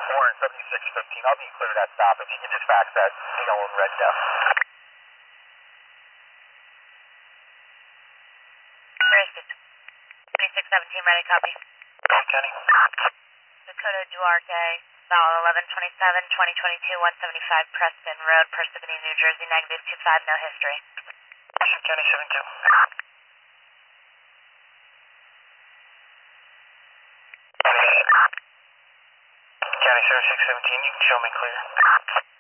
Warren 7615, I'll be clear that stop. If you can just fax that signal in red down. 2617, ready, copy. Jenny. Dakota Duarte, Vowel 1127, 2022, 175 Preston Road, Parsippany, New Jersey, negative 25, no history. Jenny 72. County 0617, you can show me clear.